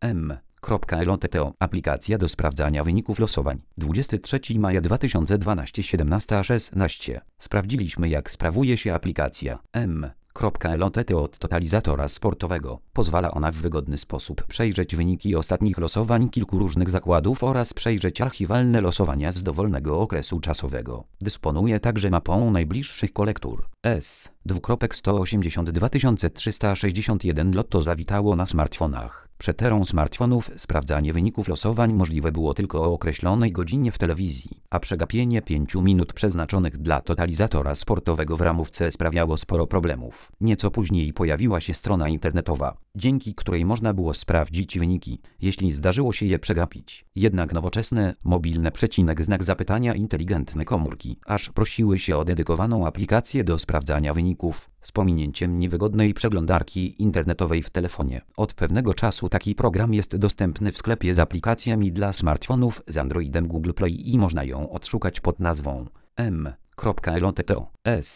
M.LOTTO. Aplikacja do sprawdzania wyników losowań. 23 maja 2012 17:16. Sprawdziliśmy, jak sprawuje się aplikacja M.LOTTO od totalizatora sportowego. Pozwala ona w wygodny sposób przejrzeć wyniki ostatnich losowań kilku różnych zakładów oraz przejrzeć archiwalne losowania z dowolnego okresu czasowego. Dysponuje także mapą najbliższych kolektur. S.182 361 Lotto zawitało na smartfonach. Przed erą smartfonów sprawdzanie wyników losowań możliwe było tylko o określonej godzinie w telewizji, a przegapienie 5 minut przeznaczonych dla totalizatora sportowego w ramówce sprawiało sporo problemów. Nieco później pojawiła się strona internetowa, dzięki której można było sprawdzić wyniki, jeśli zdarzyło się je przegapić. Jednak nowoczesne, mobilne inteligentne komórki aż prosiły się o dedykowaną aplikację do sprawdzania wyników, z pominięciem niewygodnej przeglądarki internetowej w telefonie. Od pewnego czasu taki program jest dostępny w sklepie z aplikacjami dla smartfonów z Androidem Google Play i można ją odszukać pod nazwą M.LOTTO.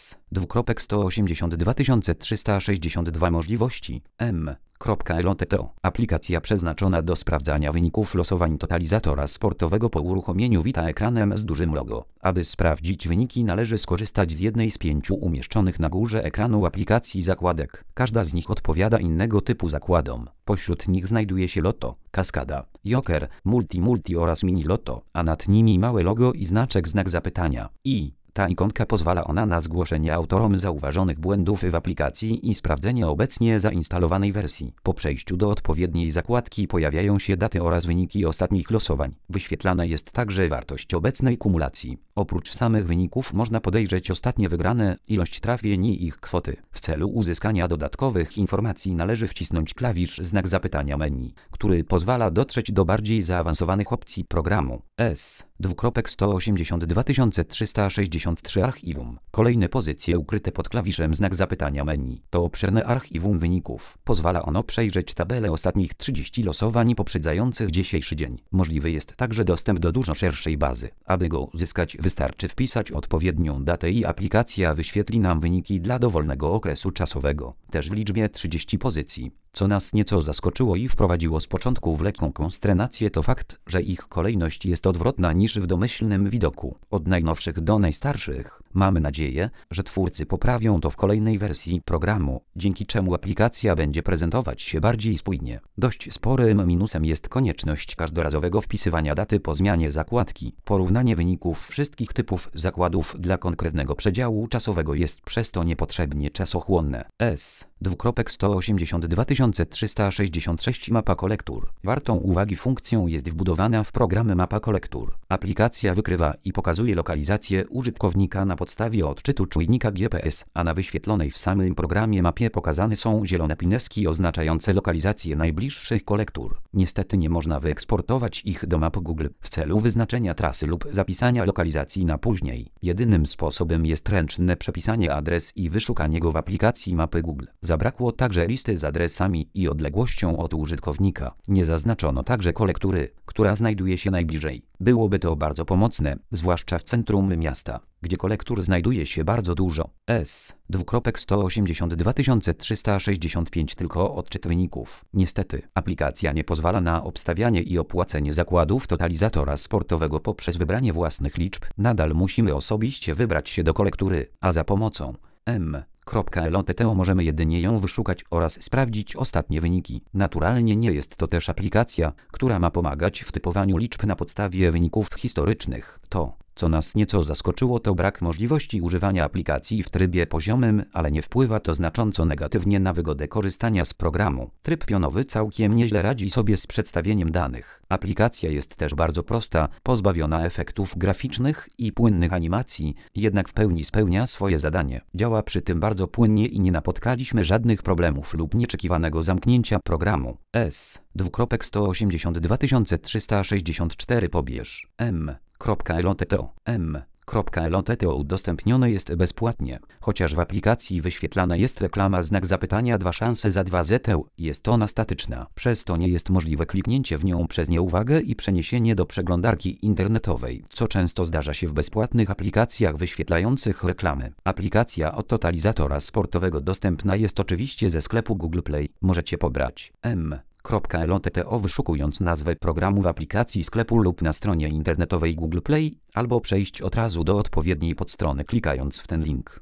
S.182 362 możliwości M.LOTTO. Aplikacja przeznaczona do sprawdzania wyników losowań totalizatora sportowego po uruchomieniu wita ekranem z dużym logo. Aby sprawdzić wyniki, należy skorzystać z jednej z 5 umieszczonych na górze ekranu aplikacji zakładek. Każda z nich odpowiada innego typu zakładom. Pośród nich znajduje się Lotto, Kaskada, Joker, Multi oraz Mini Lotto, a nad nimi małe logo i znak zapytania. Ta ikonka pozwala na zgłoszenie autorom zauważonych błędów w aplikacji i sprawdzenie obecnie zainstalowanej wersji. Po przejściu do odpowiedniej zakładki pojawiają się daty oraz wyniki ostatnich losowań. Wyświetlana jest także wartość obecnej kumulacji. Oprócz samych wyników można podejrzeć ostatnie wygrane, ilość trafień i ich kwoty. W celu uzyskania dodatkowych informacji należy wcisnąć klawisz znak zapytania menu, który pozwala dotrzeć do bardziej zaawansowanych opcji programu. S.182 363 Archiwum. Kolejne pozycje ukryte pod klawiszem znak zapytania menu to obszerne archiwum wyników. Pozwala ono przejrzeć tabelę ostatnich 30 losowań poprzedzających dzisiejszy dzień. Możliwy jest także dostęp do dużo szerszej bazy. Aby go uzyskać, wystarczy wpisać odpowiednią datę i aplikacja wyświetli nam wyniki dla dowolnego okresu czasowego, też w liczbie 30 pozycji. Co nas nieco zaskoczyło i wprowadziło z początku w lekką konsternację, to fakt, że ich kolejność jest odwrotna niż w domyślnym widoku, od najnowszych do najstarszych. Mamy nadzieję, że twórcy poprawią to w kolejnej wersji programu, dzięki czemu aplikacja będzie prezentować się bardziej spójnie. Dość sporym minusem jest konieczność każdorazowego wpisywania daty po zmianie zakładki. Porównanie wyników wszystkich typów zakładów dla konkretnego przedziału czasowego jest przez to niepotrzebnie czasochłonne. S.182 366 Mapa kolektur. Wartą uwagi funkcją jest wbudowana w program mapa kolektur. Aplikacja wykrywa i pokazuje lokalizację użytkownika na podstawie odczytu czujnika GPS, a na wyświetlonej w samym programie mapie pokazane są zielone pineski oznaczające lokalizację najbliższych kolektur. Niestety nie można wyeksportować ich do map Google w celu wyznaczenia trasy lub zapisania lokalizacji na później. Jedynym sposobem jest ręczne przepisanie adres i wyszukanie go w aplikacji mapy Google. Zabrakło także listy z adresami i odległością od użytkownika. Nie zaznaczono także kolektury, która znajduje się najbliżej. Byłoby to bardzo pomocne, zwłaszcza w centrum miasta, gdzie kolektur znajduje się bardzo dużo. S.182 365 tylko odczyt wyników. Niestety, aplikacja nie pozwala na obstawianie i opłacenie zakładów totalizatora sportowego poprzez wybranie własnych liczb. Nadal musimy osobiście wybrać się do kolektury, a za pomocą M.LOTTO możemy jedynie ją wyszukać oraz sprawdzić ostatnie wyniki. Naturalnie nie jest to też aplikacja, która ma pomagać w typowaniu liczb na podstawie wyników historycznych. To, co nas nieco zaskoczyło, to brak możliwości używania aplikacji w trybie poziomym, ale nie wpływa to znacząco negatywnie na wygodę korzystania z programu. Tryb pionowy całkiem nieźle radzi sobie z przedstawieniem danych. Aplikacja jest też bardzo prosta, pozbawiona efektów graficznych i płynnych animacji, jednak w pełni spełnia swoje zadanie. Działa przy tym bardzo płynnie i nie napotkaliśmy żadnych problemów lub nieczekiwanego zamknięcia programu. S.182 364 pobierz M.LOTTO. M.LOTTO udostępnione jest bezpłatnie, chociaż w aplikacji wyświetlana jest reklama znak zapytania 2 szanse za 2 ZT, jest ona statyczna. Przez to nie jest możliwe kliknięcie w nią przez nieuwagę i przeniesienie do przeglądarki internetowej, co często zdarza się w bezpłatnych aplikacjach wyświetlających reklamy. Aplikacja od totalizatora sportowego dostępna jest oczywiście ze sklepu Google Play. Możecie pobrać m.elonteto wyszukując nazwę programu w aplikacji sklepu lub na stronie internetowej Google Play, albo przejść od razu do odpowiedniej podstrony klikając w ten link.